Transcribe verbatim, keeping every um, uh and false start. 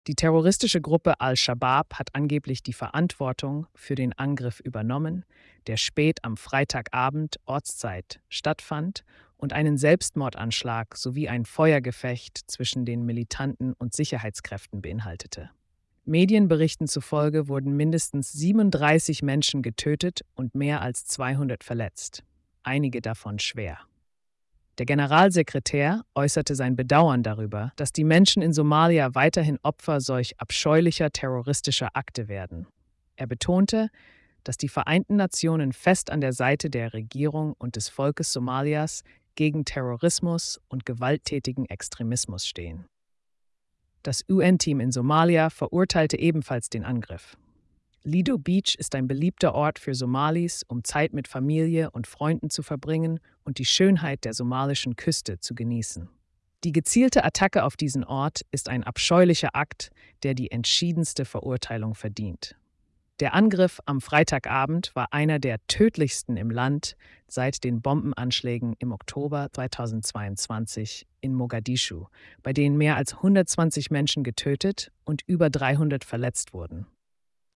Die terroristische Gruppe Al-Shabaab hat angeblich die Verantwortung für den Angriff übernommen, der spät am Freitagabend Ortszeit stattfand und einen Selbstmordanschlag sowie ein Feuergefecht zwischen den Militanten und Sicherheitskräften beinhaltete. Medienberichten zufolge wurden mindestens siebenunddreißig Menschen getötet und mehr als zweihundert verletzt, einige davon schwer. Der Generalsekretär äußerte sein Bedauern darüber, dass die Menschen in Somalia weiterhin Opfer solch abscheulicher terroristischer Akte werden. Er betonte, dass die Vereinten Nationen fest an der Seite der Regierung und des Volkes Somalias gegen Terrorismus und gewalttätigen Extremismus stehen. Das U N-Team in Somalia verurteilte ebenfalls den Angriff. Lido Beach ist ein beliebter Ort für Somalis, um Zeit mit Familie und Freunden zu verbringen und die Schönheit der somalischen Küste zu genießen. Die gezielte Attacke auf diesen Ort ist ein abscheulicher Akt, der die entschiedenste Verurteilung verdient. Der Angriff am Freitagabend war einer der tödlichsten im Land seit den Bombenanschlägen im Oktober zweitausendzweiundzwanzig in Mogadischu, bei denen mehr als hundertzwanzig Menschen getötet und über dreihundert verletzt wurden.